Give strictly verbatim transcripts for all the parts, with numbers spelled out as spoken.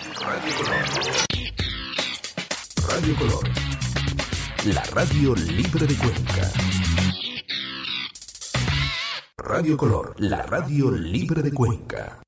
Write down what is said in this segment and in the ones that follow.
Radio Color. Radio Color. La radio libre de Cuenca. Radio Color, la radio libre de Cuenca.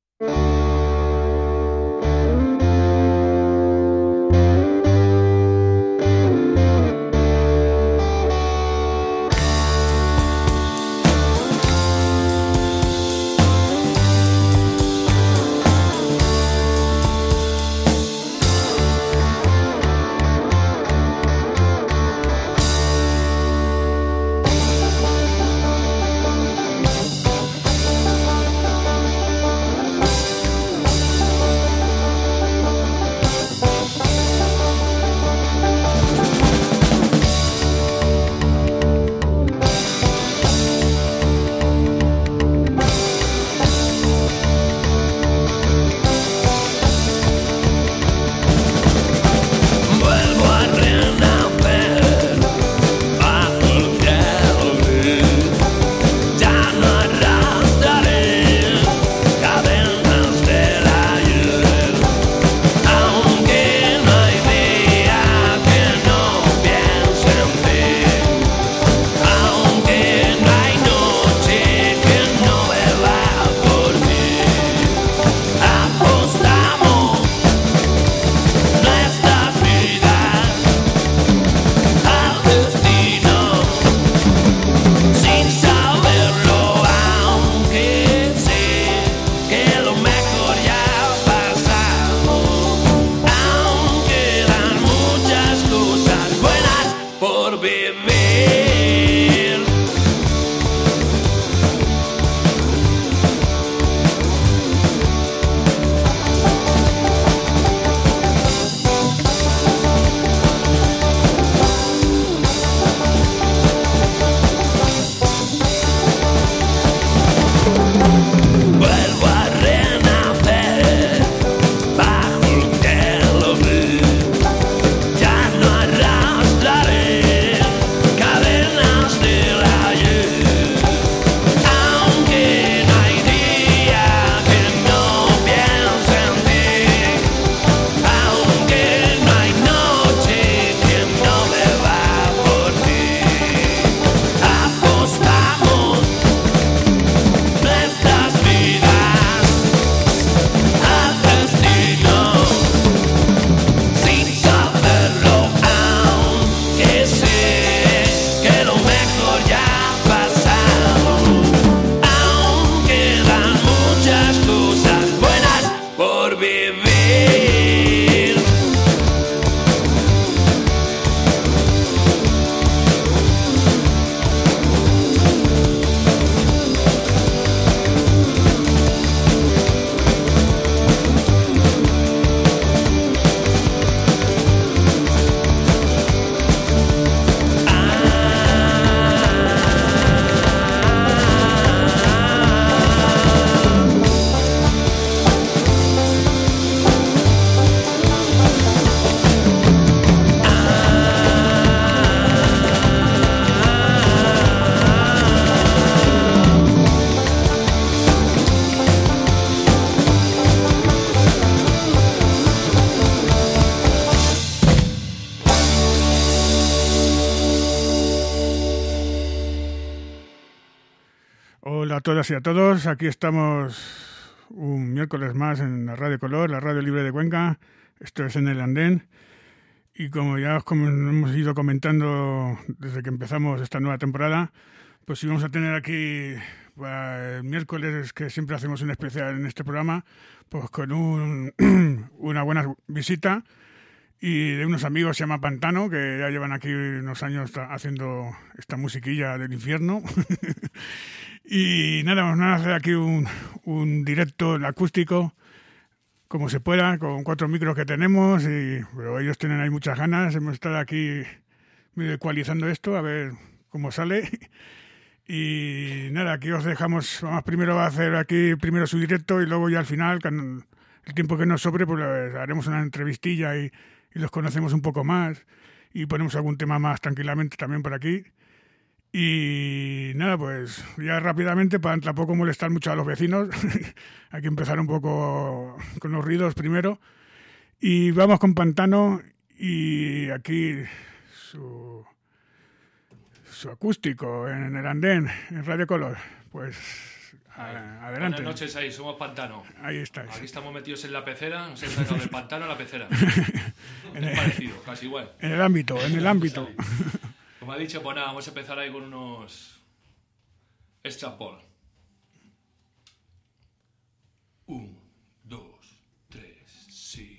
Hola a todas y a todos, aquí estamos un miércoles más en la Radio Color, la radio libre de Cuenca. Esto es En el Andén y como ya os com- hemos ido comentando desde que empezamos esta nueva temporada, pues sí vamos a tener aquí pues, el miércoles, que siempre hacemos un especial en este programa, pues con un, una buena visita y de unos amigos, se llama Pantano, que ya llevan aquí unos años haciendo esta musiquilla del infierno. Y nada, vamos a hacer aquí un, un directo en acústico, como se pueda, con cuatro micros que tenemos, y pero ellos tienen ahí muchas ganas. Hemos estado aquí medio ecualizando esto, a ver cómo sale. Y nada, aquí os dejamos, vamos, primero va a hacer aquí primero su directo y luego ya al final, con el tiempo que nos sobre, pues haremos una entrevistilla y, y los conocemos un poco más y ponemos algún tema más tranquilamente también por aquí. Y nada, pues ya rápidamente, para tampoco molestar mucho a los vecinos, hay que empezar un poco con los ruidos primero. Y vamos con Pantano y aquí su, su acústico en el andén, en Radio Color. Pues a, adelante. Buenas noches, ahí somos Pantano. Ahí estáis. Aquí estamos metidos en la pecera, nos hemos sacado del pantano a la pecera. en es el, parecido, casi igual. En el ámbito, en el ámbito. Como ha dicho, pues nada, vamos a empezar ahí con unos extra Paul. Un, dos, tres, sí.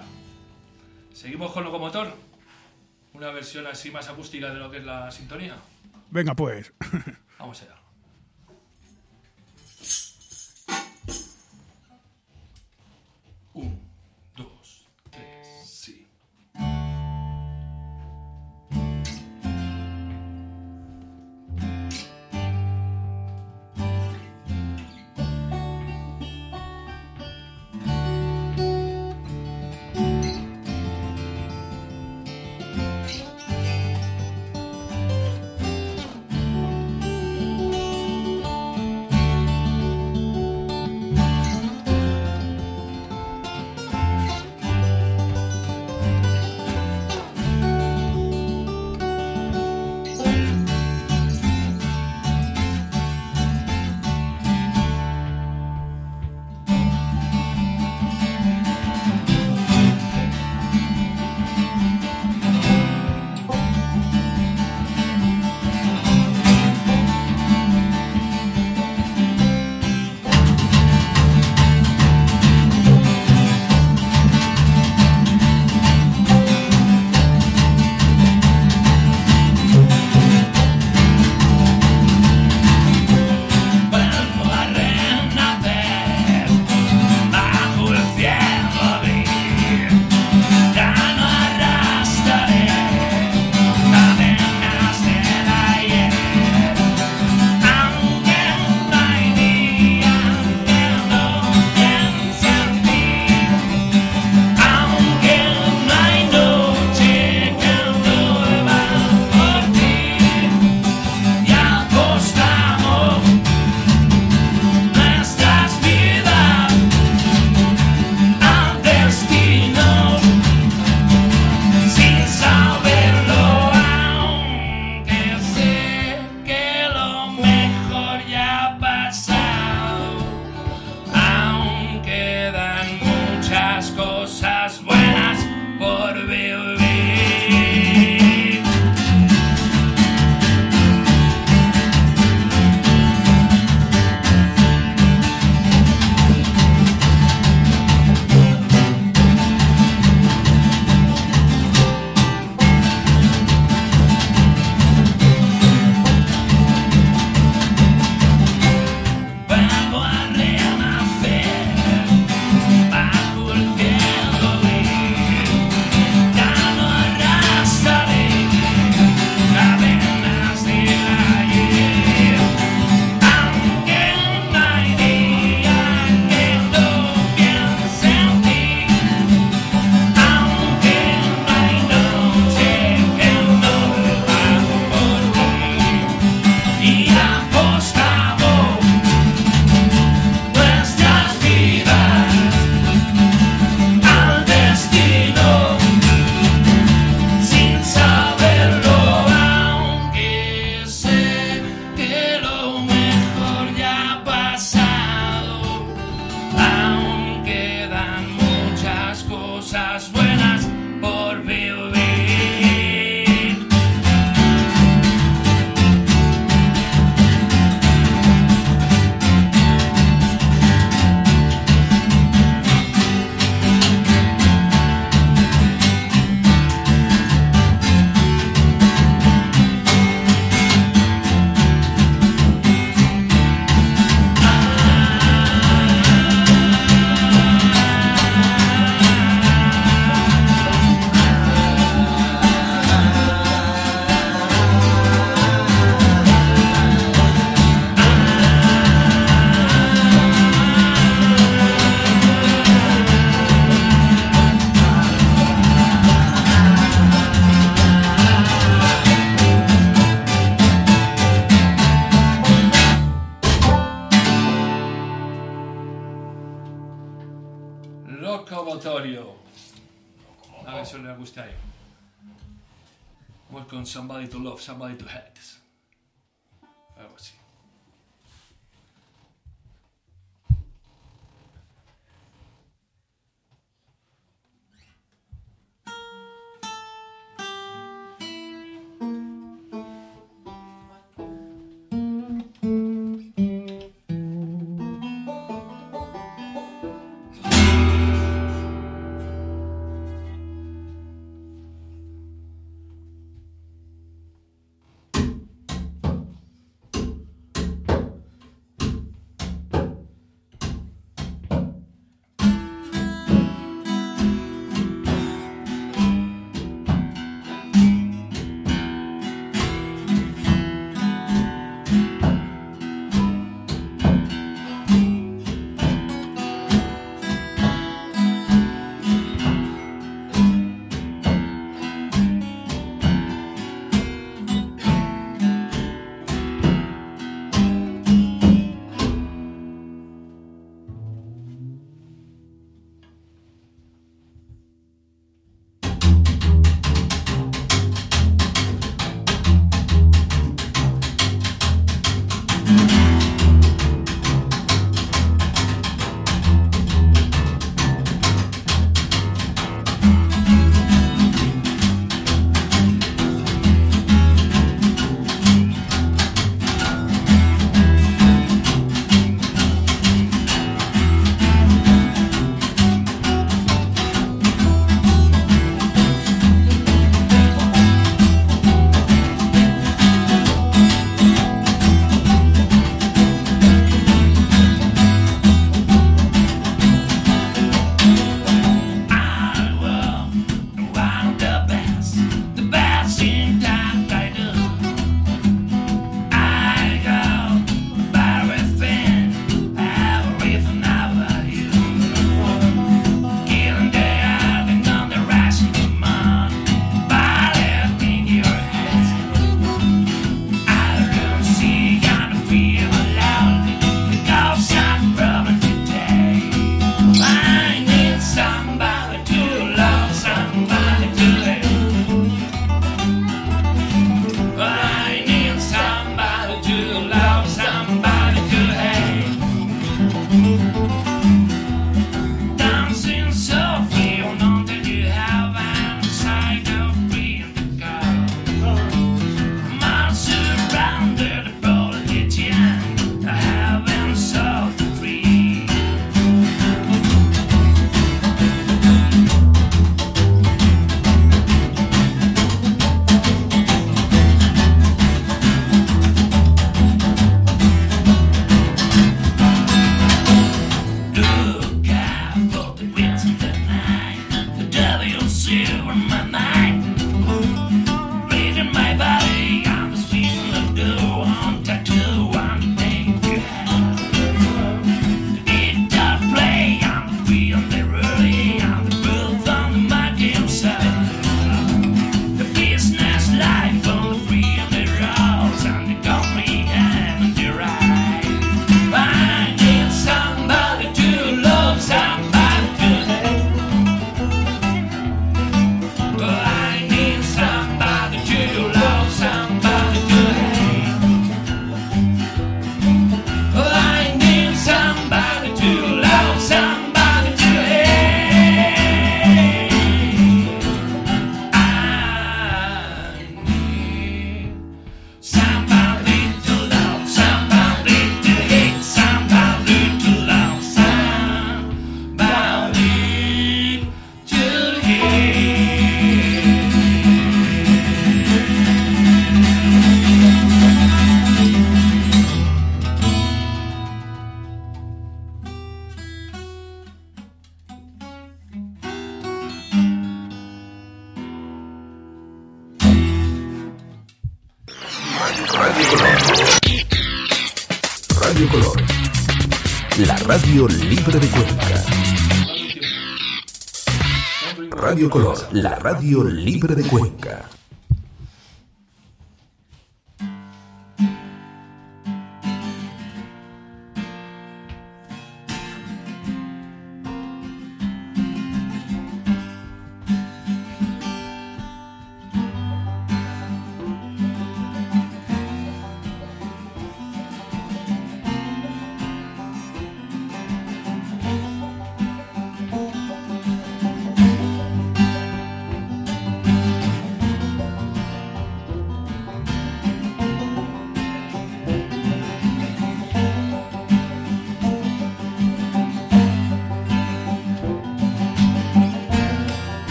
Venga. Seguimos con Locomotor. Una versión así más acústica de lo que es la sintonía. Venga, pues. Vamos allá. Un, dos, tres, sí. Locomotorio. A ver si le gusta ahí. Vamos con Somebody to Love, Somebody to Hate. Algo así. Radio Color. Radio Color. La radio libre de Cuenca. Radio Color, la radio libre de Cuenca.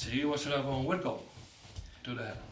Seguimos ahora con Welcome to the Hell.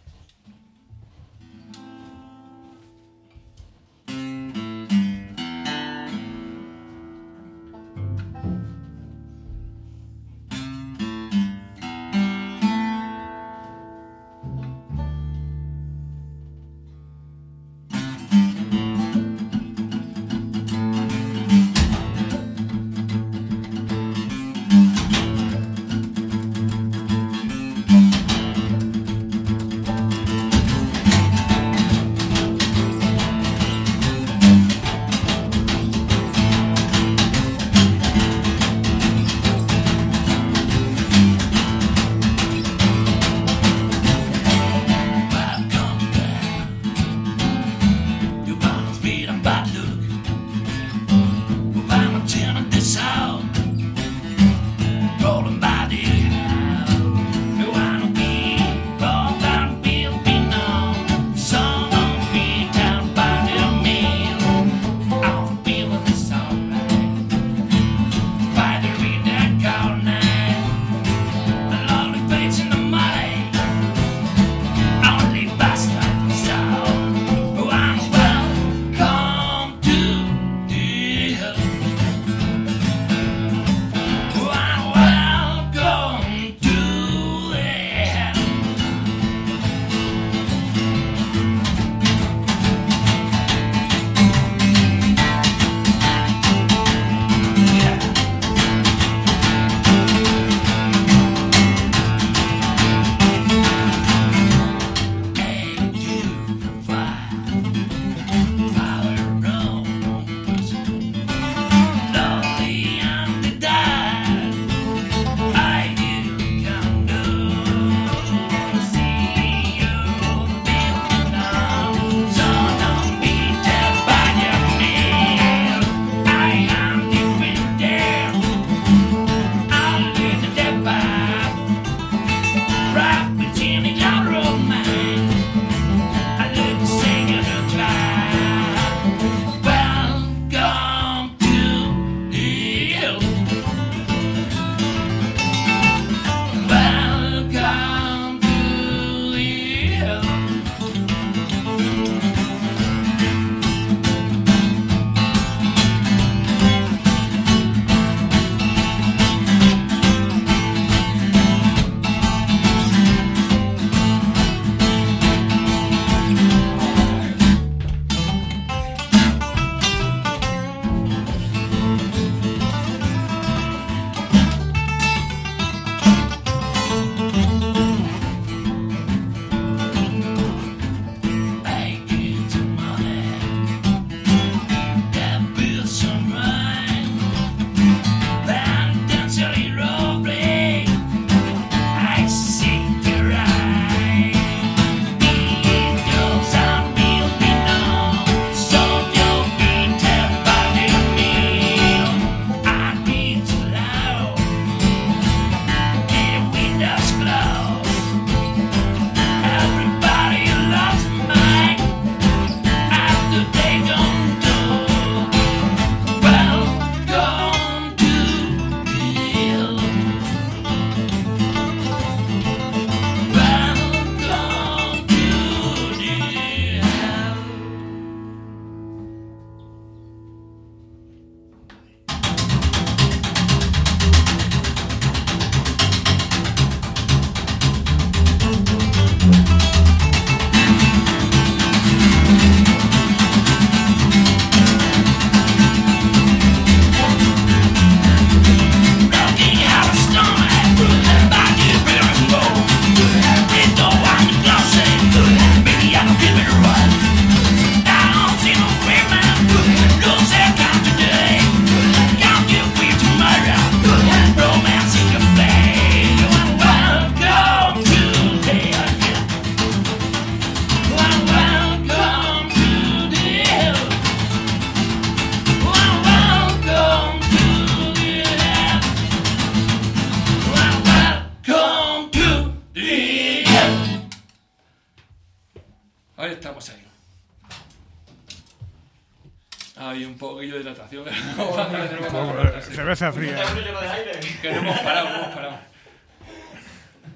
Hay un poquillo de hidratación. Cerveza fría. Que no hemos parado, no hemos parado.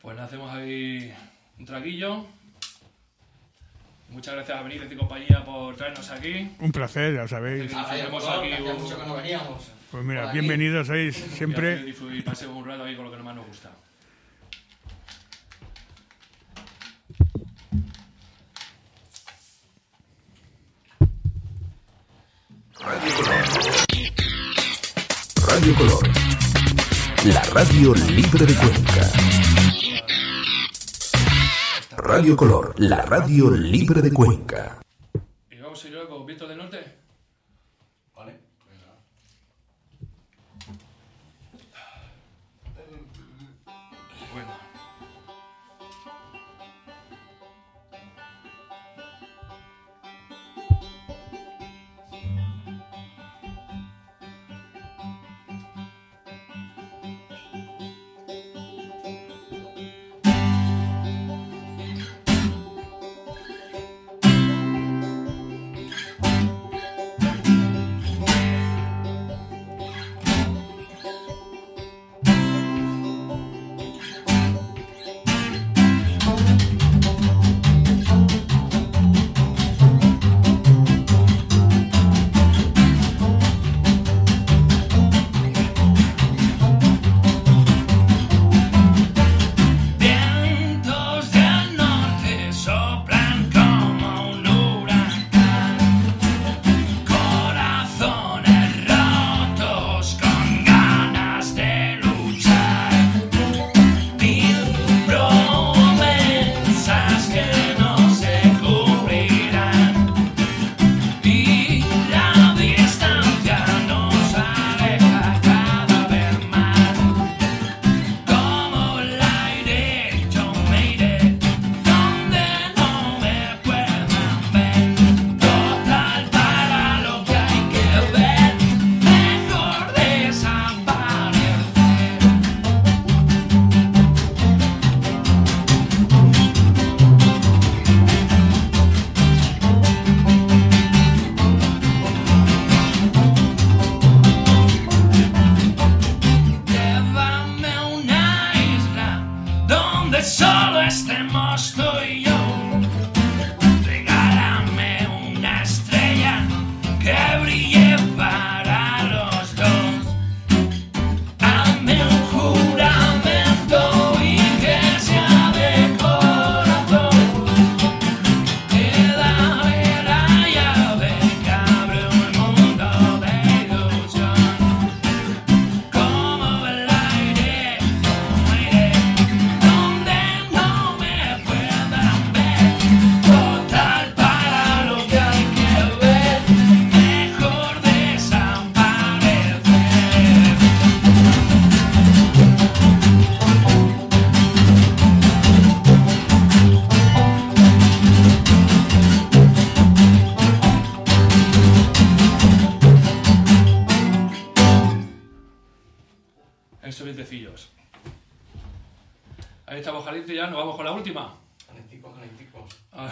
Pues hacemos ahí un traguillo. Muchas gracias a Benítez y compañía por traernos aquí. Un placer, ya sabéis. Ah, Tenemos aquí hacía un... mucho que no veníamos. Pues mira, bienvenidos sois siempre. Y pasemos un rato ahí con lo que más nos gusta. Radio Color. Radio Color. La radio libre de Cuenca. Radio Color, la radio libre de Cuenca. ¿Y vamos a ir luego con Vientos del Norte? Vale. Bueno. Esos vientecillos. Ahí estamos calientes ya, nos vamos con la última. Calenticos, calenticos.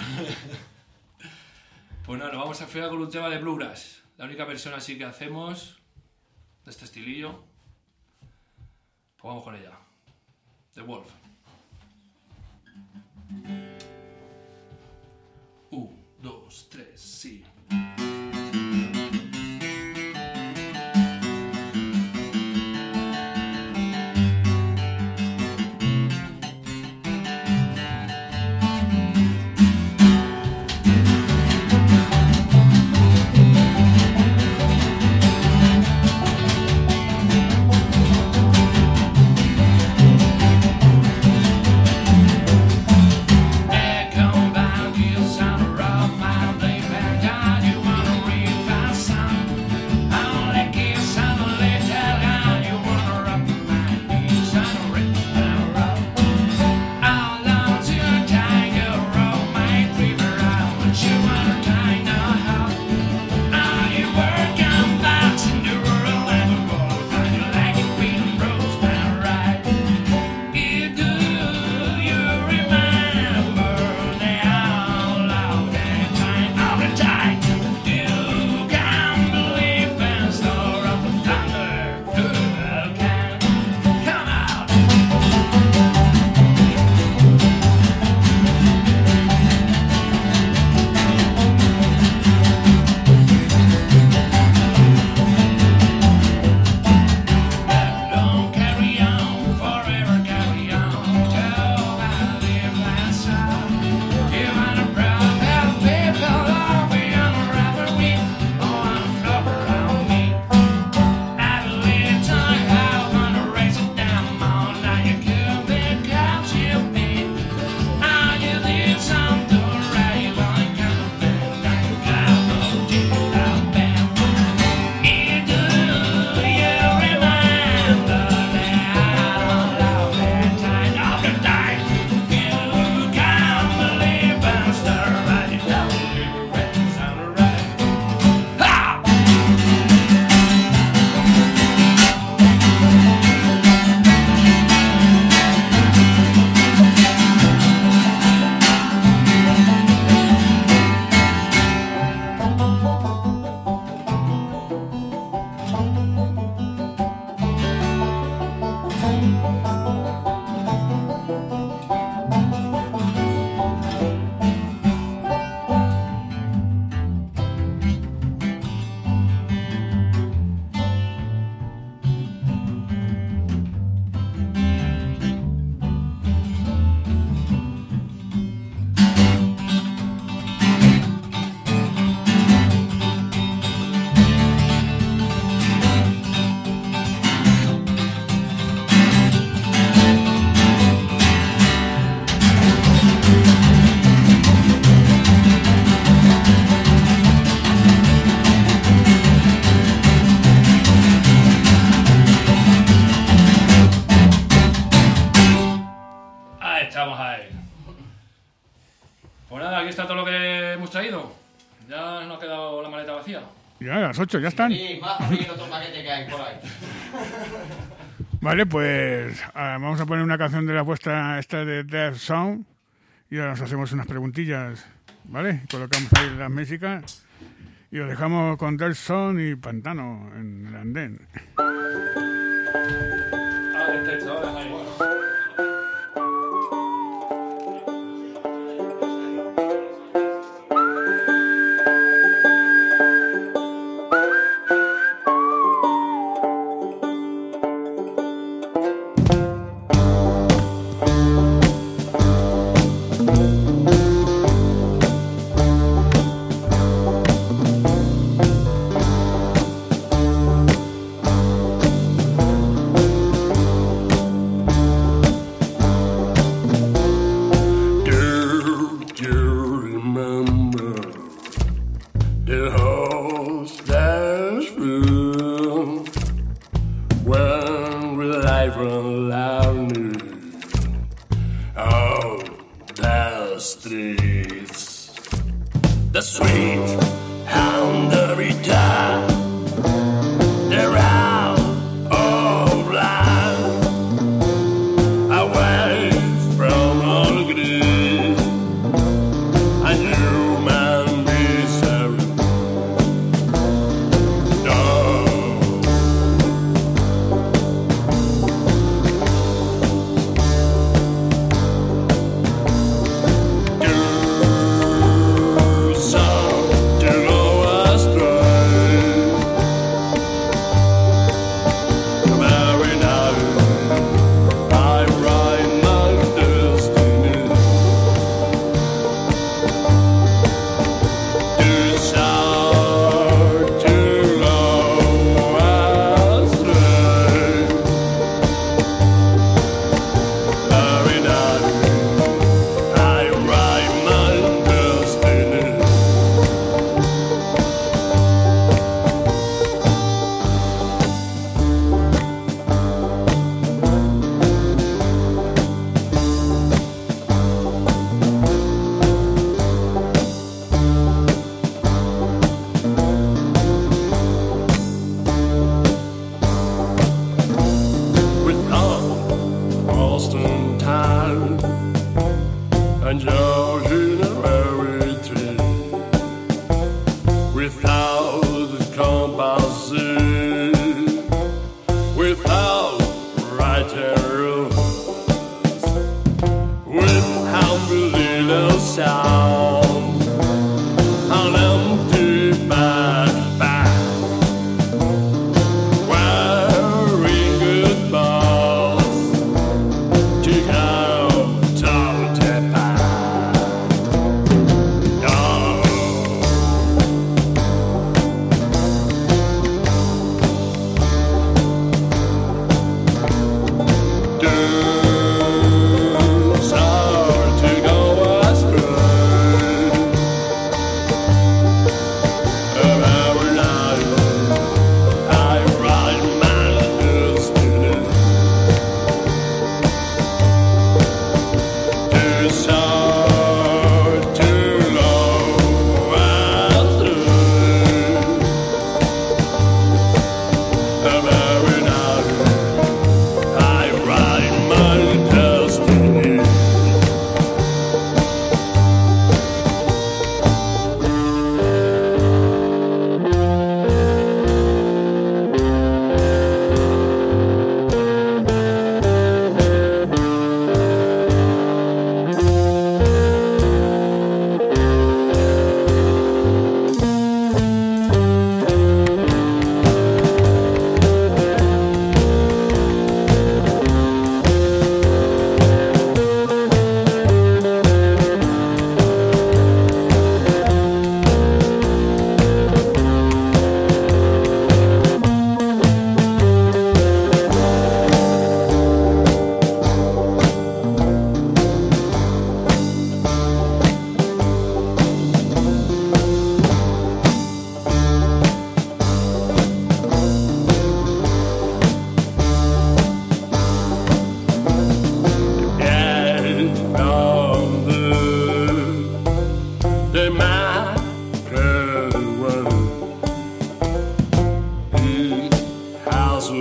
Pues nada, nos vamos a fregar con un tema de bluegrass. La única versión así que hacemos de este estilillo. Pues vamos con ella. The Wolf. Un, dos, tres, sí. Come back, you sound rough, my baby, God, you are está todo lo que hemos traído. Ya nos ha quedado la maleta vacía. Ya, a las ocho, ya están. Sí, más a abrir otro paquete que hay por ahí. Vale, pues ah, vamos a poner una canción de la vuestra, esta de Death Sound, y ahora nos hacemos unas preguntillas, ¿vale? Colocamos ahí las músicas y os dejamos con Death Sound y Pantano en el andén. Ah, este chaval, ahí.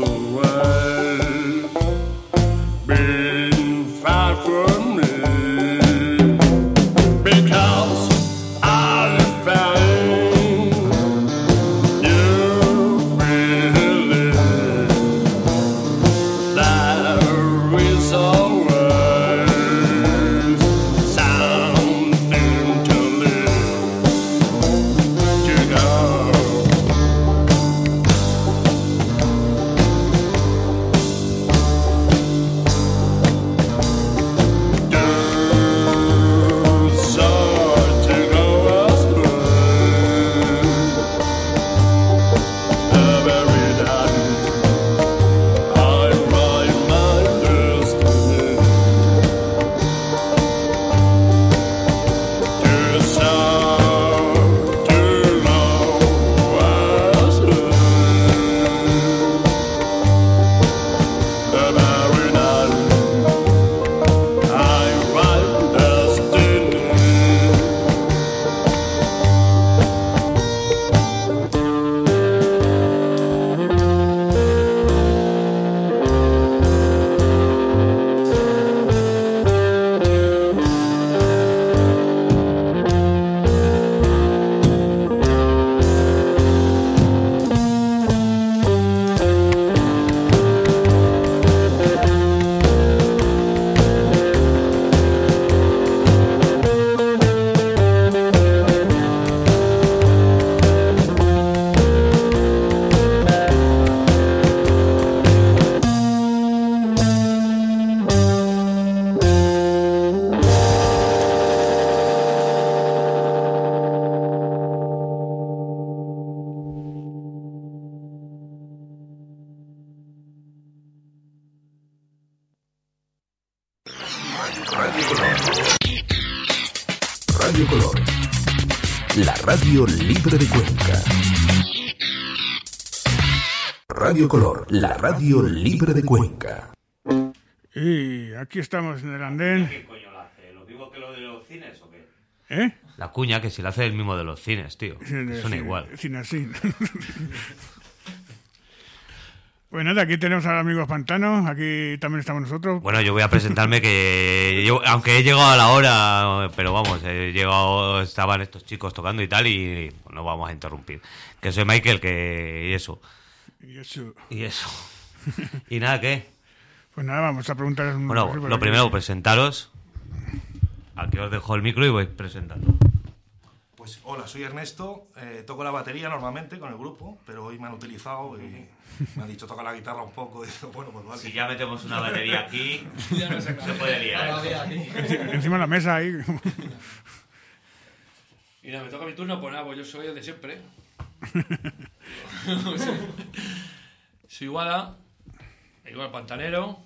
Radio Color, la radio libre de Cuenca. Radio Color, la radio libre de Cuenca. Y aquí estamos en el andén. ¿Qué coño lo hace? ¿Lo mismo que lo de los cines o qué? ¿Eh? La cuña, que si la hace el mismo de los cines, tío. Cine, Suena cine, igual. Cine así. Pues nada, aquí tenemos al amigo Pantano, aquí también estamos nosotros. Bueno, yo voy a presentarme que yo, aunque he llegado a la hora, pero vamos, he llegado, estaban estos chicos tocando y tal, y no vamos a interrumpir. Que soy Michael, que y eso. Y eso. Y eso. Y nada, ¿qué? Pues nada, vamos a preguntar. Bueno, lo primero, presentaros. Aquí os dejo el micro y voy presentando. Pues hola, soy Ernesto, eh, toco la batería normalmente con el grupo, pero hoy me han utilizado y me han dicho toca la guitarra un poco, y digo, bueno, pues vale. Si ya metemos una batería aquí, ya no se puede liar. Encima de la mesa ahí. Y nada, me toca mi turno, pues nada, pues yo soy el de siempre. Soy Iguala, igual pantanero,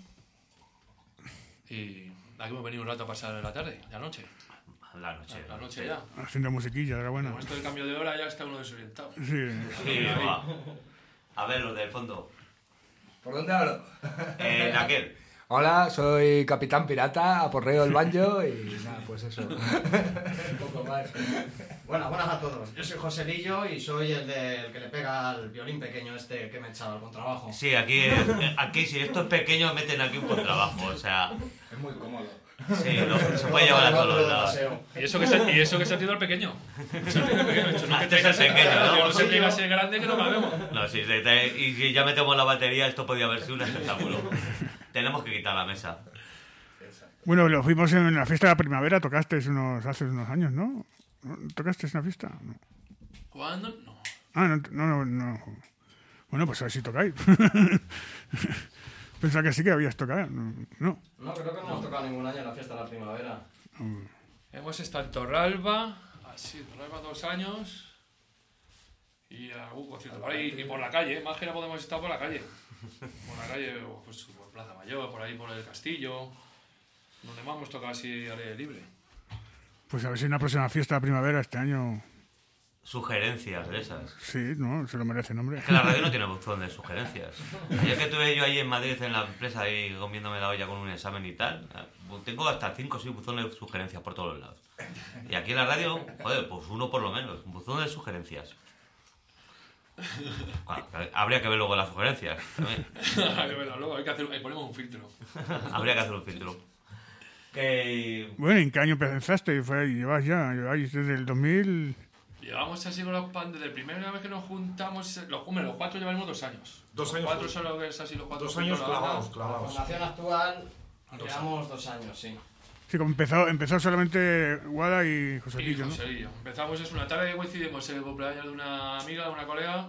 y aquí hemos venido un rato a pasar la tarde, la noche. La noche. La noche ya. Haciendo musiquilla, era bueno. Con esto del cambio de hora ya está uno desorientado. Sí. Sí, va. A ver, los del fondo. ¿Por dónde hablo? Eh, aquel. Hola, soy Capitán Pirata, aporreo el banjo y nada, pues eso. Un poco más. Bueno, buenas a todos. Yo soy José Lillo y soy el, de, el que le pega al violín pequeño este que me echaba al contrabajo. Sí, aquí, aquí si esto es pequeño meten aquí un contrabajo, o sea... Es muy cómodo. Sí, lo, se puede llevar a todos los lados. ¿Y eso que se, y eso que se ha tirado el pequeño? Eso tiene el pequeño. Eso no Ah, que este es tenga el ese- pequeño, ¿no? No se tenga ese grande que no cabemos. No, sí, sí, te- y si ya metemos la batería, esto podía haber sido un espectáculo. Tenemos que quitar la mesa. Bueno, lo fuimos en la fiesta de la primavera, tocaste unos, hace unos años, ¿no? ¿Tocaste en una fiesta? No. ¿Cuándo? No. Ah, no, no, no, no. Bueno, pues a ver si tocáis. Pensaba que sí que habías tocado. No. no. No, creo que no hemos tocado ningún año en la fiesta de la primavera. Hemos estado en Torralba, así, Torralba dos años. Y algún concierto por ahí, y por la calle, más que no podemos estar por la calle. Por la calle, pues por Plaza Mayor, por ahí por el Castillo. Donde más hemos tocado así al aire libre. Pues a ver si en la próxima fiesta de primavera este año... Sugerencias de esas. Sí, no, se lo merece, hombre. Es que la radio no tiene buzón de sugerencias. Ayer que estuve yo ahí en Madrid en la empresa ahí comiéndome la olla con un examen y tal, tengo hasta cinco o seis buzones de sugerencias por todos los lados. Y aquí en la radio, joder, pues uno por lo menos, un buzón de sugerencias. Bueno, habría que ver luego las sugerencias también. Hay que verlo luego, hay que hacer, ahí ponemos un filtro. Habría que hacer un filtro. Que... Bueno, ¿en qué año empezaste? Fue, llevas ya, lleváis desde el dos mil... Llevamos así con los pan desde la primera vez que nos juntamos. Los, hombre, los cuatro llevamos dos años. Dos Los años, cuatro pues. son los que es así, los cuatro Dos juntos, años la banda. clavados, La clavados. formación actual, Dos llevamos dos años, sí. Sí, como empezó, empezó solamente Guada y José Y Lillo, ¿no? Joselillo. Empezamos, es una tarde que coincidimos en el cumpleaños de una amiga, de una colega.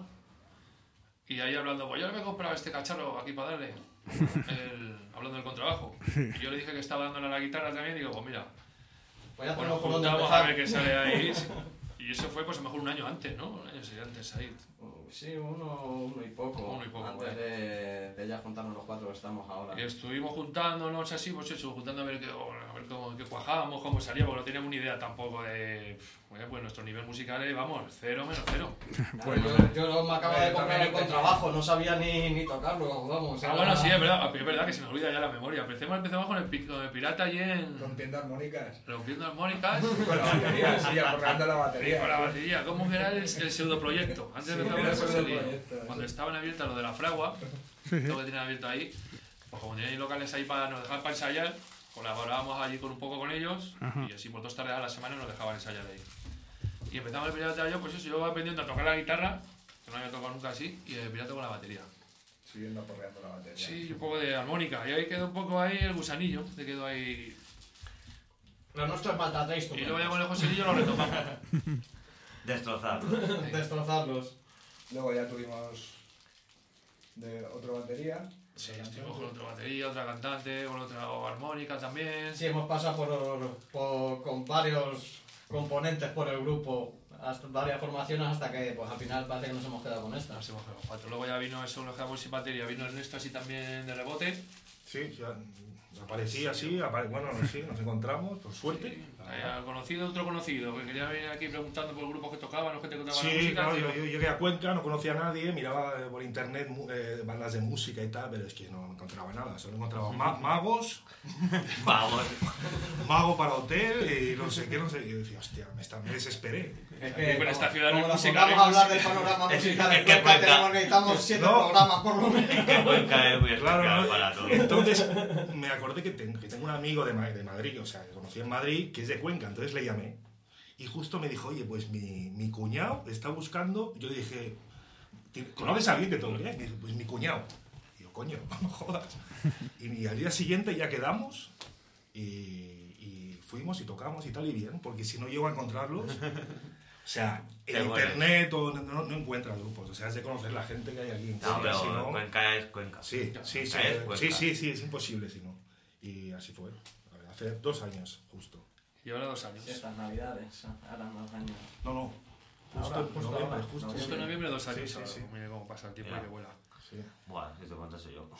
Y ahí hablando, pues yo me he comprado este cacharro aquí para darle. El, hablando del contrabajo. Y yo le dije que estaba dándole a la guitarra también. Y digo, pues mira, Pues ya bueno, tenemos por dónde juntamos a empezar. ver qué sale ahí. Y eso fue, pues a lo mejor un año antes, ¿no? Un año sí, antes ahí. Sí, uno, uno y poco. Uno y poco, Antes bueno. de, de ya juntarnos los cuatro que estamos ahora. Y estuvimos juntándonos así, pues eso, juntando a ver, qué, a ver cómo qué cuajábamos, cómo salía, porque no teníamos ni idea tampoco de... Pues, pues nuestro nivel musical es, vamos, cero menos cero. Claro, yo, yo me acabo de comprar el contrabajo, no sabía ni, ni tocarlo, vamos. Ah, era- bueno, sí, es verdad, es verdad que se me olvida ya la memoria. Empecemos, empezamos con el, pi- con el pirata allí en... Rompiendo armónicas. Rompiendo armónicas. Con la batería, sí, aporreando la Y batería. con la batería, ¿cómo que era el, el pseudoproyecto? Antes de Sí, empezar era con el el pseudoproyecto, cuando sí. estaban abiertas lo de la fragua, Sí, sí. lo que tenían abierto ahí, pues como tenían locales ahí para nos dejaban para ensayar, colaborábamos allí con un poco con ellos Ajá. y así por dos tardes a la semana nos dejaban ensayar ahí. Y empezamos el pirata yo, pues eso, yo aprendiendo a tocar la guitarra, que no había tocado nunca así, y el pirata con la batería. Siguiendo aporreando la batería. Sí, y un poco de armónica, y ahí quedó un poco ahí el gusanillo, te quedó ahí. Lo nuestro es maltratar Y instrumentos. luego ya con el Joselillo lo retomamos. Destrozar. Destrozarlos. Luego ya tuvimos de otra batería. Sí, estuvimos con otra batería, otra cantante, con otra armónica también. Sí, hemos pasado por, por- con varios componentes por el grupo, hasta varias formaciones hasta que pues al final parece que nos hemos quedado con esta. Nos hemos quedado cuatro. Luego ya vino eso, nos quedamos sin batería. Vino Ernesto así también de rebote. Sí, ya aparecí así, apare- bueno, sí, nos encontramos, por suerte. Sí, había conocido otro conocido que quería venir aquí preguntando por grupos que tocaban, los que te contaban la Sí, música. claro, digo, yo, yo llegué a Cuenca, no conocía a nadie, miraba eh, por internet mu- eh, bandas de música y tal, pero es que no encontraba nada, solo encontraba ma- magos, Vamos. mago para hotel y no sé qué, no sé. Y yo decía, hostia, me, está- me desesperé. Es Aquí con esta ciudad no hay como nos música, no hay pongamos a hablar música. del panorama Es- musical de es que Cuenca, Cuenca- tenemos, necesitamos siete No. programas por lo menos. Que Cuenca es muy Claro, especial ¿no? para todo. Entonces me acordé que tengo, que tengo un amigo de, Ma- de Madrid, o sea, que conocí en Madrid, que es de Cuenca, entonces le llamé. Y justo me dijo, oye, pues mi, mi cuñado está buscando. Yo le dije, "¿Tien- ¿conoces a alguien de todo? Me dice, pues mi cuñado. Y yo, coño, no jodas. Y al día siguiente ya quedamos y, y fuimos y tocamos y tal y bien, porque si no llego a encontrarlos, o sea, en Te mueres. internet o no, no, no encuentras grupos, o sea, has de conocer la gente que hay aquí en No, Cuenca, si pero no- Cuenca es Cuenca. Sí, sí, sí, Es Cuenca. sí, sí, sí, es imposible si no. Y así fue. Hace dos años, justo. Y ahora dos años. Estas navidades, ahora más años. No, no. Justo Ahora, en justo noviembre, ahora. justo. Justo en noviembre dos años. Sí, sí, ahora. sí. Mira cómo pasa el tiempo Ya. y que vuela. Sí. Buah, esto cuánto sé yo.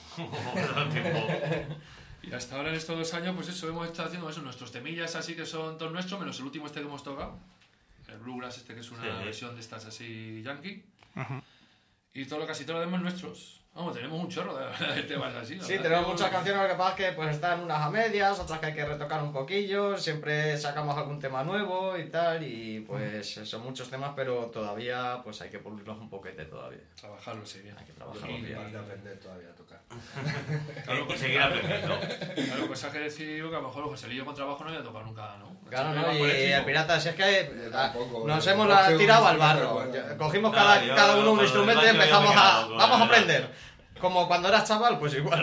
El tiempo. Y hasta ahora en estos dos años, pues eso, hemos estado haciendo eso, nuestros temillas así que son todos nuestros, menos el último este que hemos tocado. El Bluegrass este que es una Sí, sí. versión de estas así yankee. Ajá. Y todo lo casi todo lo demás nuestros. Vamos, tenemos un chorro de, de temas así. la Sí, verdad. tenemos muchas canciones, lo que pasa es que pues están unas a medias, otras que hay que retocar un poquillo, siempre sacamos algún tema nuevo y tal, y pues son muchos temas, pero todavía pues hay que pulirlos un poquete todavía. Trabajarlo, sí, bien. Hay que trabajarlos Y- bien. Falta aprender todavía a tocar. Claro, Hay que pues, seguir aprendiendo. claro, pues hay que decir que a lo mejor el Joselillo con trabajo no había tocado nunca, ¿no? Claro, Siempre ¿no? va Y por equipo. el pirata, si es que eh, Yo tampoco, nos yo hemos no la- sé un tirado al instrumento, barro. bueno. Cogimos No, cada, yo cada uno un con el instrumento y baño ya empezamos me a... quedo loco, Vamos a la verdad. aprender. Como cuando eras chaval, pues igual.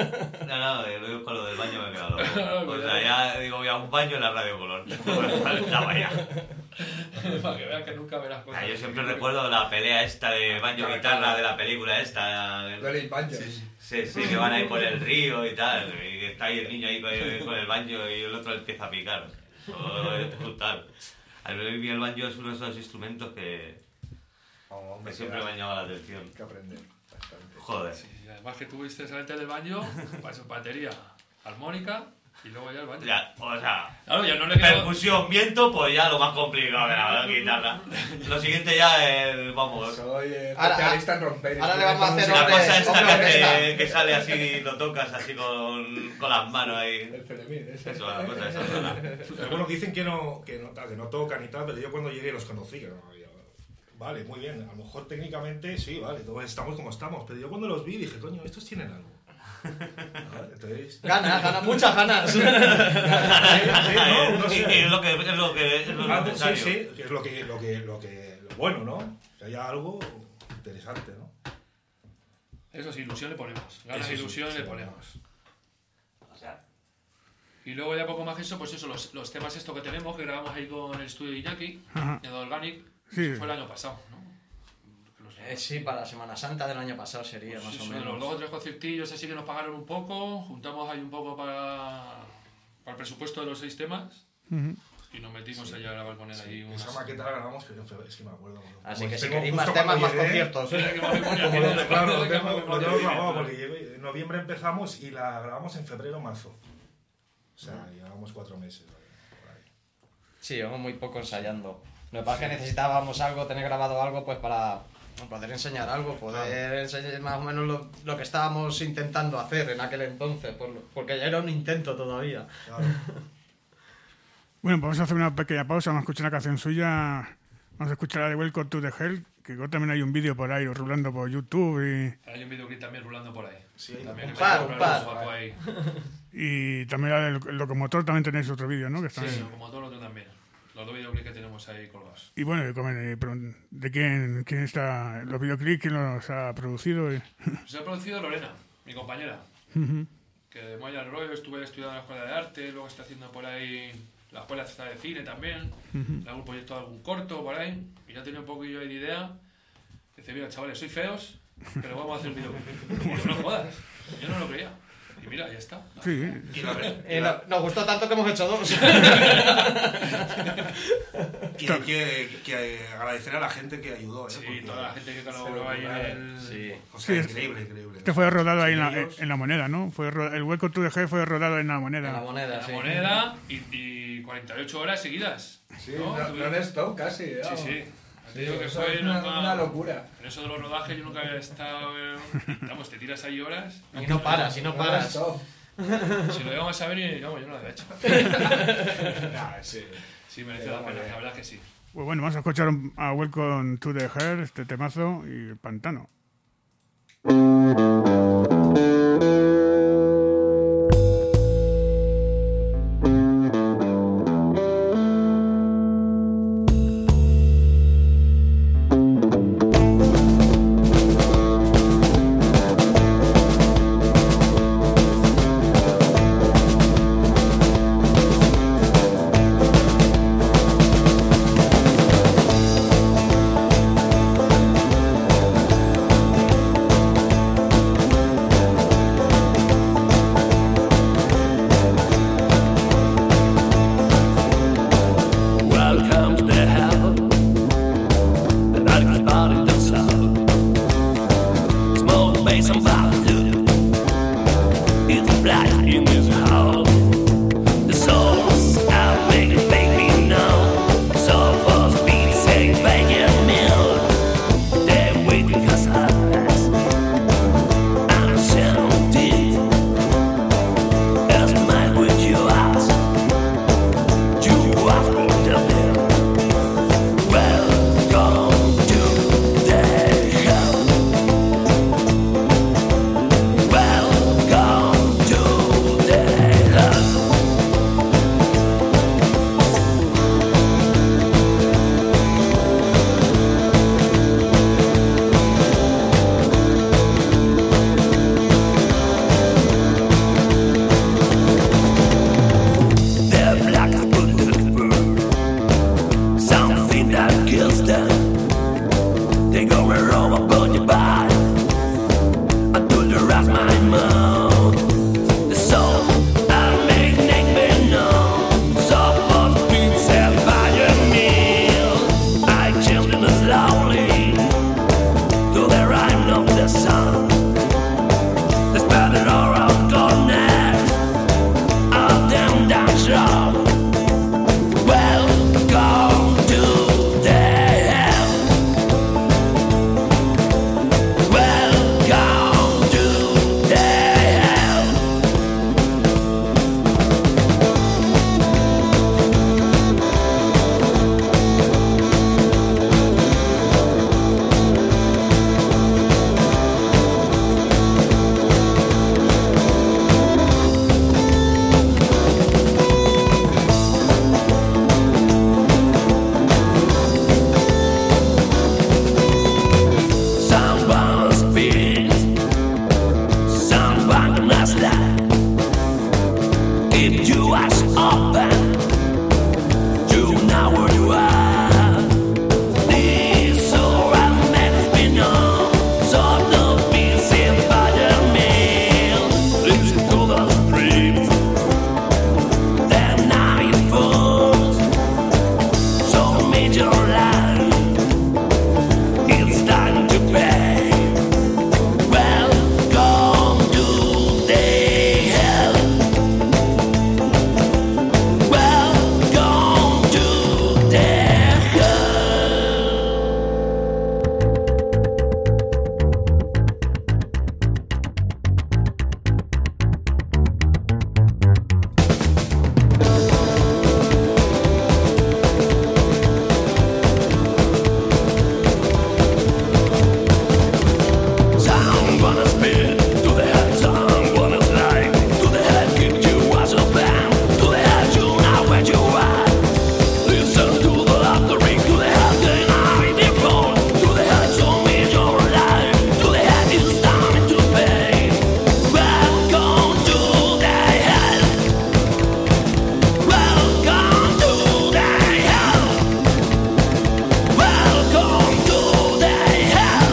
No, no, yo lo- con lo del baño me he quedado loco. O sea, ya digo, voy a un baño en la radio color. Estaba ya. Para que veas que nunca verás cosas. Ah, yo siempre recuerdo la pelea esta de baño-guitarra de la película esta. Loli Banjo. Sí, sí, que van ahí por el río y tal. Y que está ahí el niño ahí con el, con el banjo y el otro empieza a picar. Oh, es brutal. Al ver el banjo es uno de esos instrumentos que, Vamos, que siempre me ha llamado la atención. Hay que aprender bastante. Joder. Sí, y además que tuviste antes del baño, pues batería, armónica y luego ya el baño. Ya, o sea, Claro, ya no le quedó... percusión, viento, pues ya lo más complicado de la guitarra. Lo siguiente ya es, vamos... Soy eh, Ahora- especialista en romper. ahora le vamos a hacer La hombre, cosa esta hombre que, orquesta. hace- que sale así y lo tocas así con, con las manos ahí. El Felemín, ese. Eso, la cosa esa. ¿no? Pero bueno, dicen que no, que no, tal, que no tocan y tal, pero yo cuando llegué los conocí. Que no, yo- vale, muy bien, a lo mejor técnicamente sí, vale, todos estamos como estamos, pero yo cuando los vi dije, coño, estos tienen algo. Vale, entonces... Ganas, ganas, muchas ganas. Sí, sí, no, no Sí, sé. es lo que es lo que es lo Ah, sí, necesario. sí, que es lo que, lo que, lo que, lo bueno, ¿no? Que haya algo interesante, ¿no? Eso sí, ilusión le ponemos. Ganas Eso de sí, ilusión sí, le sí. ponemos. Y luego ya poco más que eso, pues eso, los, los temas estos que tenemos, que grabamos ahí con el estudio de Iñaki, Ajá. en Organic, Sí. fue el año pasado, ¿no? Los- Eh, sí, para la Semana Santa del año pasado sería, más Sí, o sí, menos. los dos o tres conciertillos así que nos pagaron un poco, juntamos ahí un poco para, para el presupuesto de los seis temas Ujú. y nos metimos allá a grabar con él ahí unas... Esa maqueta la grabamos, que en febrero, es que me acuerdo. Así Como que si tengo queréis justo más temas, más cuando llegué, conciertos. Sí, que me ponía Como aquí, lo, claro, lo que me tengo, lo ponía tengo aquí, grabado pero- porque llegué- en noviembre empezamos y la grabamos en febrero marzo. O sea, llevamos cuatro meses. ¿vale? Por ahí. Sí, llevamos muy poco ensayando. Lo que pasa es que necesitábamos algo, tener grabado algo, pues para poder enseñar algo, poder enseñar más o menos lo, lo que estábamos intentando hacer en aquel entonces, por lo- porque ya era un intento todavía. Claro. Bueno, pues vamos a hacer una pequeña pausa, vamos a escuchar una canción suya. Vamos a escuchar la de Welcome to the Hell, que luego también hay un vídeo por ahí rulando por YouTube y, Hay un videoclip también rulando por ahí. Sí, hay También un que par, me un compraron par. un guapo ahí. y también la del el locomotor, también tenéis otro vídeo, ¿no? Que está Sí, ahí. como todo lo otro también. Los dos videoclips que tenemos ahí colgados. Y bueno, y como, eh, pero ¿de quién, quién está los videoclips? ¿Quién los ha producido? Y- Se ha producido Lorena, mi compañera, Ujú. que de Moya el Rollo estuve estudiando en la escuela de arte, luego está haciendo por ahí la escuela está de cine también, le hago un proyecto de algún corto por ahí, y ya tenía un poquillo ahí de idea. Dice, mira, chavales, soy feos, pero vamos a hacer un videoclip. Y yo, no jodas, yo no lo creía. Y mira, ya está. Sí, Y la ver- Y no- nos gustó tanto que hemos hecho dos. y hay que, que agradecer a la gente que ayudó. ¿eh? Sí, Porque- toda la gente que colaboró ahí en el... Sí. O sea, Sí, es- increíble, increíble. este fue rodado ahí en la, Sin ellos- en la moneda, ¿no? Fue ro- el Welcome to the Hell fue rodado en la moneda. En la moneda, la sí. moneda y, y cuarenta y ocho horas seguidas. Sí, ¿no? no, Tuvimos- non-stop casi. Sí, vamos. sí. Sí, Digo que eso fue es una, nunca- una locura. En eso de los rodajes yo nunca había estado... eh, Vamos, te tiras ahí horas... Y no paras, y no paras. Non-stop. Si lo íbamos a saber y vamos, yo no lo había hecho. Ah, sí. Sí, merece la pena, la verdad que sí. Pues bueno, vamos a escuchar un- a Welcome to the Hell, este temazo y el pantano. Welcome to the hell. The night is starting to sound. Smoke, bass, and barbecue. It's black in this house. The souls are making baby now. So for speed, say banging mill. They're waiting cause I I'm sounded. As mine with your eyes. You are going to hell. Welcome to the hell. Welcome to the hell. The black is put to the burn. Something that kills them. They go around upon your body until the rest my mouth. The soul I make naked known. So much pizza by your meal. I children is lonely to the rhyme of the sun. The spattered around corner of them dance wrong. Welcome to the hell. Welcome to the hell. light. If you ask open, you know where you are. This old man has been on, so no peace in fire mail. Listen to the streets, the night falls, so made your life. It's time to pay. Welcome to the hell. Welcome to the hell. Some wanna spit to the head, some wanna slide to the head, kick you as a band to the head, you know where you are. Listen to the laughter ring to the head, the night they fall to the head, so meet your life to the head, it's time to pay. Welcome to the hell. Welcome to the hell. Welcome to the hell.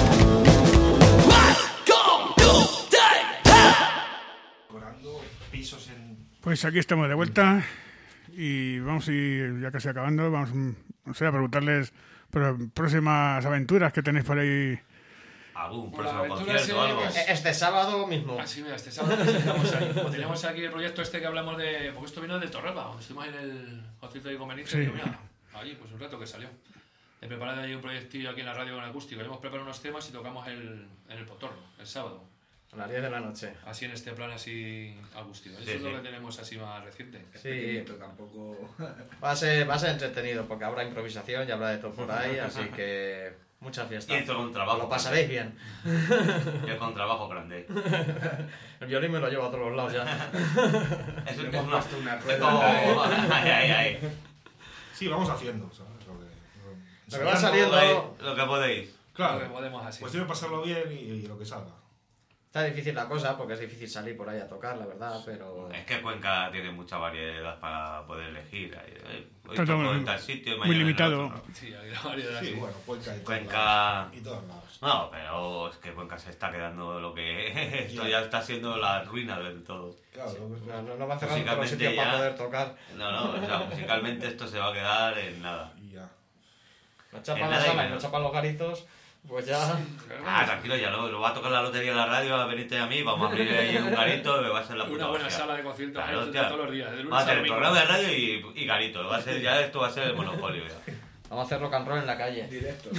Welcome to the hell. Decorando pisos en... Pues aquí estamos de vuelta y vamos a ir ya casi acabando. Vamos, mm, no sé, a preguntarles por próximas aventuras que tenéis por ahí. ¿Algún Por la próximo aventura concierto o sí, algo? pues- Este sábado mismo. Ah, sí, mira, este sábado presentamos ahí. Como teníamos aquí el proyecto este que hablamos de... Porque esto vino de Torralba, donde estuvimos en el concierto de Conveniente. Sí. Y digo, mira, allí, pues un rato que salió. He preparado ahí un proyectillo aquí en la radio con acústico. Hemos preparado unos temas y tocamos el, en el Potorro, el sábado. A las diez de la noche. Así en este plan así acústico. Eso Sí, es lo sí. que tenemos así más reciente. Sí, Pero tampoco... va a ser, va a ser entretenido porque habrá improvisación y habrá de todo por ahí, así que mucha fiesta. Y esto con trabajo. Lo pasaréis bien. Yo con trabajo grande. El violín me lo llevo a todos los lados ya. Es, Le es hemos una... puesto una es rueda. como... Ay, ay, ay. Sí, vamos haciendo, ¿sabes? Lo que, Lo que va saliendo... Lo que podéis. Claro, Lo que podemos así. cuestión de pasarlo bien y, y lo que salga. Está difícil la cosa porque es difícil salir por ahí a tocar, la verdad, pero... Es que Cuenca tiene mucha variedad para poder elegir. Hoy Todo toco muy- en tal sitio y muy mañana en limitado. otro. Sí, hay una variedad Sí, así. bueno, Cuenca y todos Cuenca- lados. Y todos lados. No, pero es que Cuenca se está quedando lo que... Esto Ya. ya está siendo la ruina del todo. Claro, lo que- No, no, no van cerrando todos los Musicalmente sitios para ya- poder tocar. No, no, o sea, musicalmente esto se va a quedar en nada. y ya. Nos chapan En la nada y sala y menos. nos chapan los garitos, pues ya... Ah, tranquilo, ya lo, lo va a tocar la lotería en la radio, va a venirte a mí, vamos a abrir ahí un garito que va a ser la puta Una buena hostia. sala de conciertos Claro, abiertos hostia. todos los días. De lunes Va a a tener domingo. programa de radio y, y garito. Va a ser, ya esto va a ser el monopolio ya. Vamos a hacer rock and roll en la calle. Directo.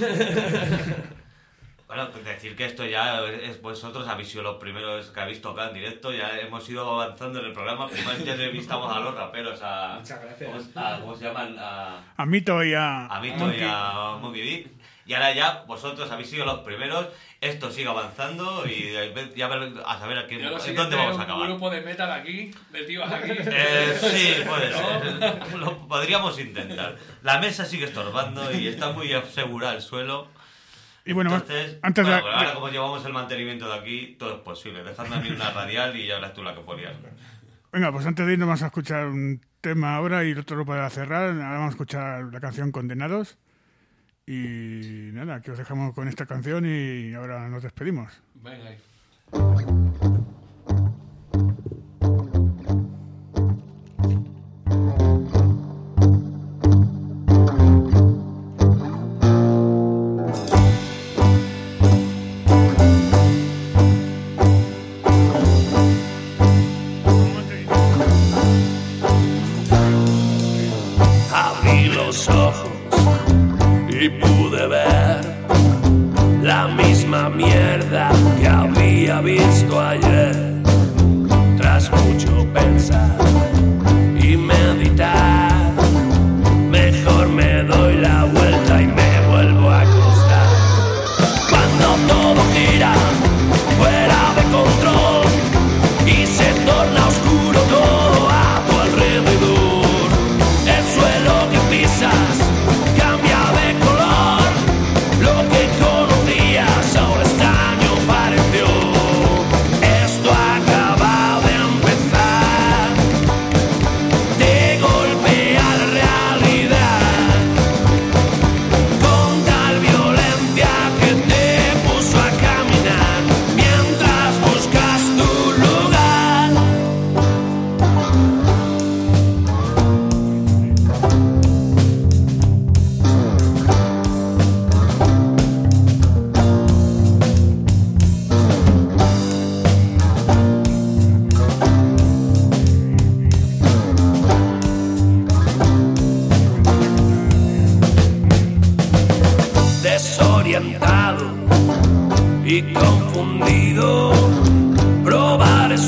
Bueno, pues decir que esto ya es vosotros habéis sido los primeros que habéis tocado en directo, ya hemos ido avanzando en el programa. Primero ya entrevistamos a los raperos, a... Muchas gracias. ¿Cómo, a- ¿cómo se llaman? A... A Mito y a, a Mito Monkey. y a Monkey Dick. Y ahora ya vosotros habéis sido los primeros, esto sigue avanzando y ya ver, a saber a quién, Y ahora en sí dónde que vamos a un acabar. grupo de metal aquí, metidos aquí. Eh, sí, puede ser. Lo podríamos intentar. La mesa sigue estorbando y está muy asegurada el suelo. Y bueno, Entonces, antes de- bueno, pues ahora como llevamos el mantenimiento de aquí, todo es posible. Dejadme a mí una radial y ya verás tú la que ponías. Venga, pues antes de irnos vamos a escuchar un tema ahora y el otro para cerrar. Ahora vamos a escuchar la canción Condenados. Y nada, que os dejamos con esta canción y ahora nos despedimos. Venga ahí. Abrí los ojos y pude ver la misma mierda que había visto ayer. Tras mucho pensar y meditar, mejor me doy la vuelta y me vuelvo a acostar. Cuando todo gira fuera de control y se torna oscuro todo a tu alrededor, el suelo que pisas cambia de color, lo que conocías ahora extraño pareció. Esto ha acabado.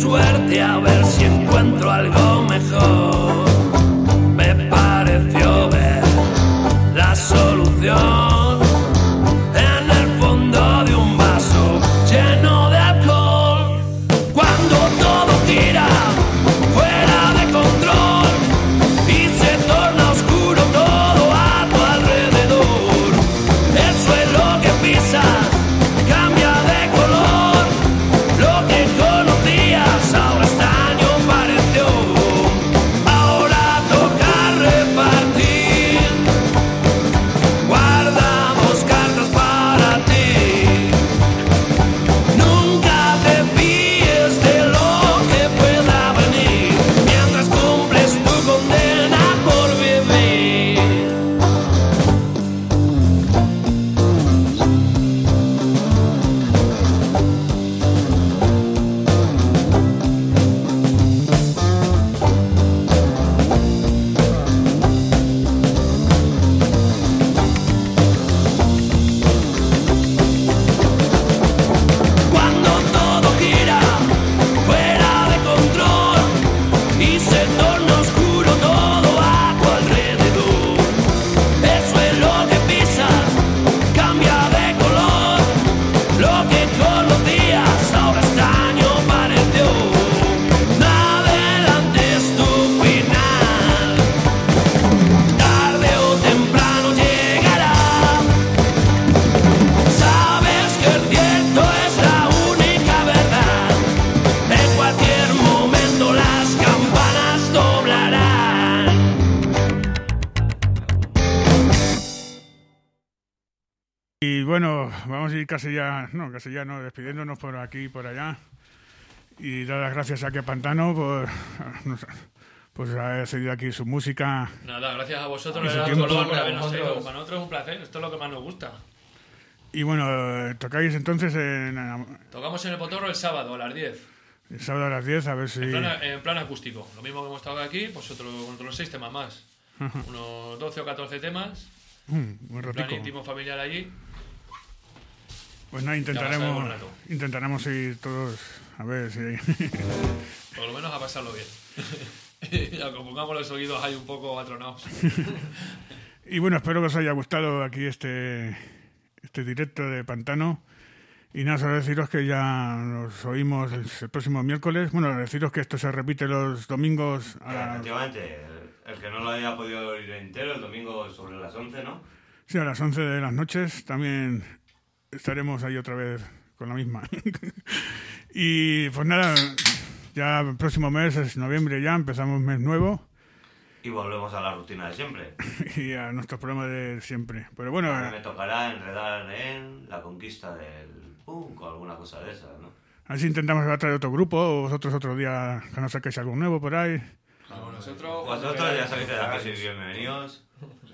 suerte a ver si encuentro algo mejor. Me pareció ver la solución en el fondo de un vaso lleno de alcohol. Cuando todo gira fuera de control y se torna oscuro todo a tu alrededor, eso es lo que pisas, cambia de color. Lo que conocías ahora extraño pareció. Ahora toca repartir. Guardamos cartas para ti. Nunca te fíes de lo que pueda venir mientras cumples tu condena por vivir. Cuando todo gira fuera de control y se torna oscuro todo a tu alrededor, eso es lo que pisas, cambia de color. Lo que conocías ahora extraño pareció. Adelante es tu final, tarde o temprano llegará. Sabes que el cierto es la única verdad. En cualquier momento las campanas doblarán. Y bueno, vamos a ir casi ya, no, casi ya no, despidiéndonos por aquí y por allá. Y dar las gracias a que Pantano por, no sé, pues haber seguido aquí su música. Nada, gracias a vosotros. Y su le damos tiempo. color por A habernos vosotros. traído. Para nosotros es un placer, esto es lo que más nos gusta. Y bueno, eh, tocáis entonces en, Tocamos en el Potorro el sábado a las diez, el sábado a las diez, a ver si... en, plan, en plan acústico. Lo mismo que hemos tocado aquí, pues otro, otros seis temas más. Unos doce o catorce temas, Mm, muy en plan ratico. íntimo familiar allí. Pues nada, Ya pasaremos intentaremos, un rato. intentaremos ir todos a ver si... Por lo menos a pasarlo bien. Y aunque pongamos los oídos ahí un poco atronados. Y bueno, espero que os haya gustado aquí este, este directo de Pantano. Y nada, solo deciros que ya nos oímos el, el próximo miércoles. Bueno, deciros que esto se repite los domingos a las, Efectivamente, el, el que no lo haya podido oír entero, el domingo sobre las once, ¿no? sí, a las once de las noches. También estaremos ahí otra vez con la misma. Y pues nada, ya el próximo mes es noviembre ya, empezamos mes nuevo. Y volvemos a la rutina de siempre. Y a nuestros problemas de siempre. Pero bueno, Ahora me tocará enredar en la conquista del punk o alguna cosa de esas, ¿no? a ver si intentamos traer otro grupo o vosotros otro día que nos saquéis algo nuevo por ahí. Como nosotros, Vosotros ya sabéis de la que sois bienvenidos.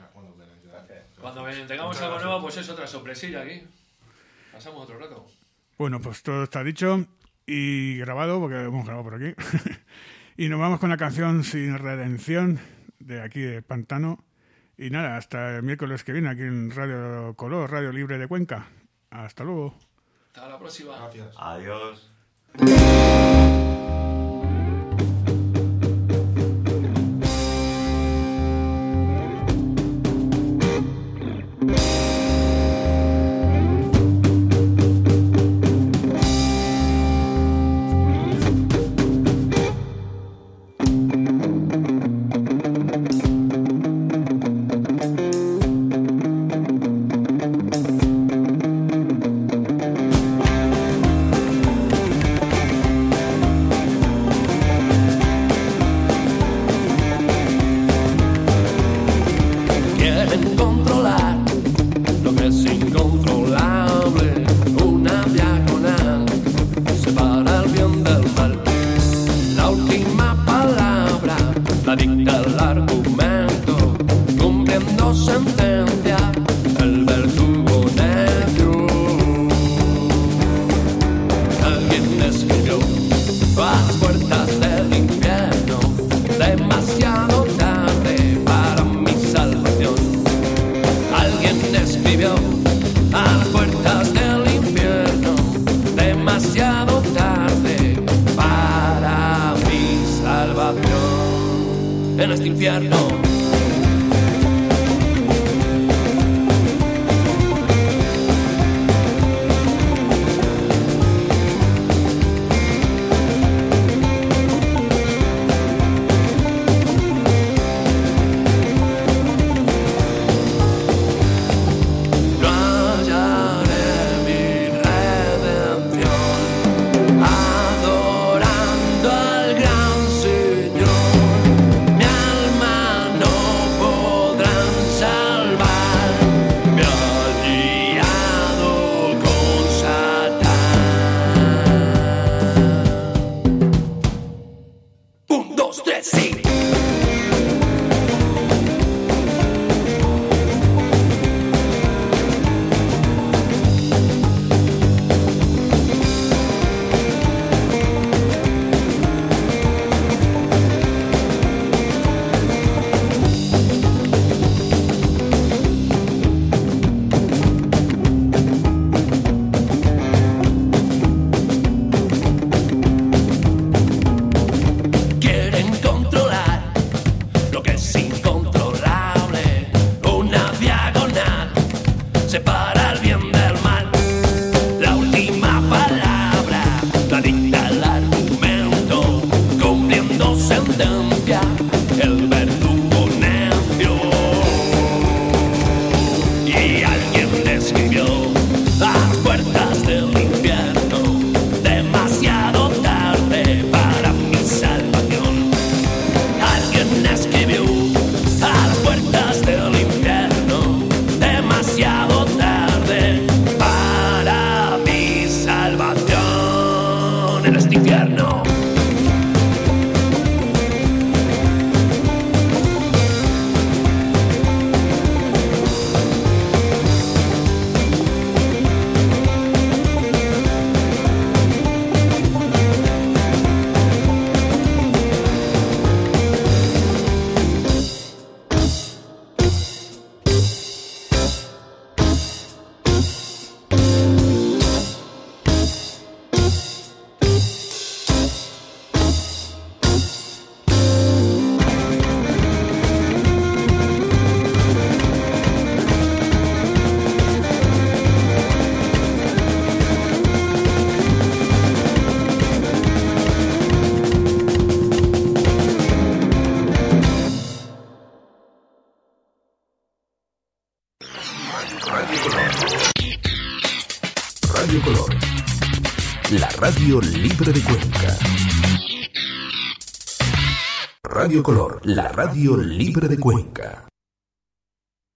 cuando ven- tengamos algo nuevo, pues es otra sorpresilla aquí. Pasamos otro rato. Bueno, pues todo está dicho y grabado, porque hemos grabado por aquí. Y nos vamos con la canción Sin Redención, de aquí de Pantano. Y nada, hasta el miércoles que viene aquí en Radio Color, Radio Libre de Cuenca. Hasta luego. Hasta la próxima. Gracias. Adiós. Sin en este infierno. Radio Color, la radio libre de Cuenca. Radio Color, la radio libre de Cuenca.